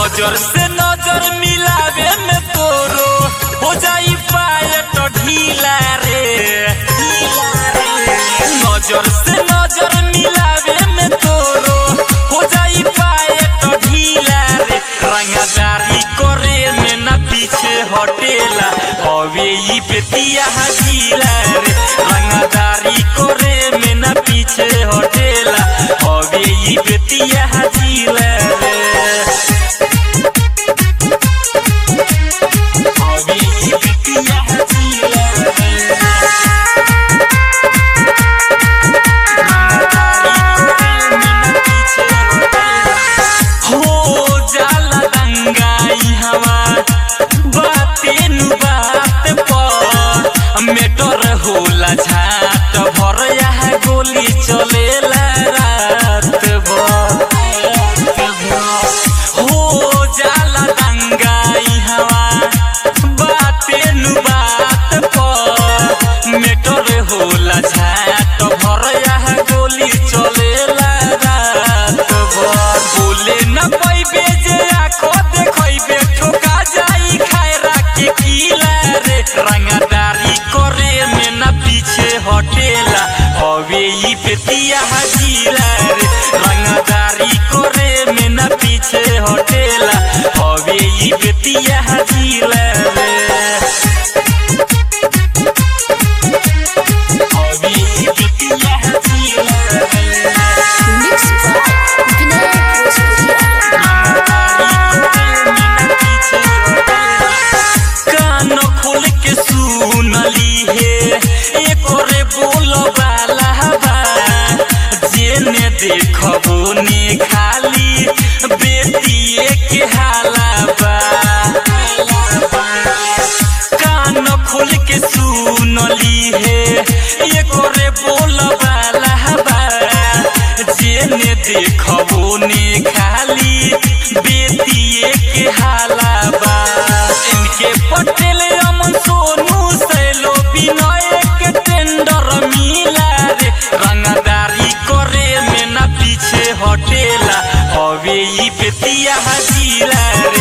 नजर से नजर मिलावे में तोरो हो जाई पाए तो ढीला रे। नजर से नजर मिलावे में तोरो हो जाई पाए तो ढीला रे। रंगदारी करे में न पीछे हटेला हवे ई बेतिया हजीला रे। रंगदारी करे में न पीछे हटेला हवे ई बेतिया हजीला रे। मेटर होला झाट भर यहाँ गोली चलेला रात भर हो जाला दंगा यहाँ बाते नु बात पर। मेटर होला झाट भर यहाँ गोली चलेला रात भर। बोले न पैबे जे आँखों देखैबे ठोका जाई खायरा के किला रे। रंगदारी करे में न पीछे हटेला हवे ई बेतिया हजीला रे। रंगदारी करे में न पीछे हटेला हवे ई बेतिया हजीला रे। हवे ई बेतिया हजीला रे। कान खोल के सुनली है एकोरे बोलो वाला बा। जेने देखबो ने खाली बेटिए के हाला बा। कान खोल के सुनली है एकोरे बोलो वाला बा। जेने देखबो ने खाली बेटिए के हाला बा। इनके पटेल अमन सोनू सैलो विनय के टेंडर मिला रे। रंगदारी करे में न पीछे हटेला हवे ई बेतिया हजीला रे।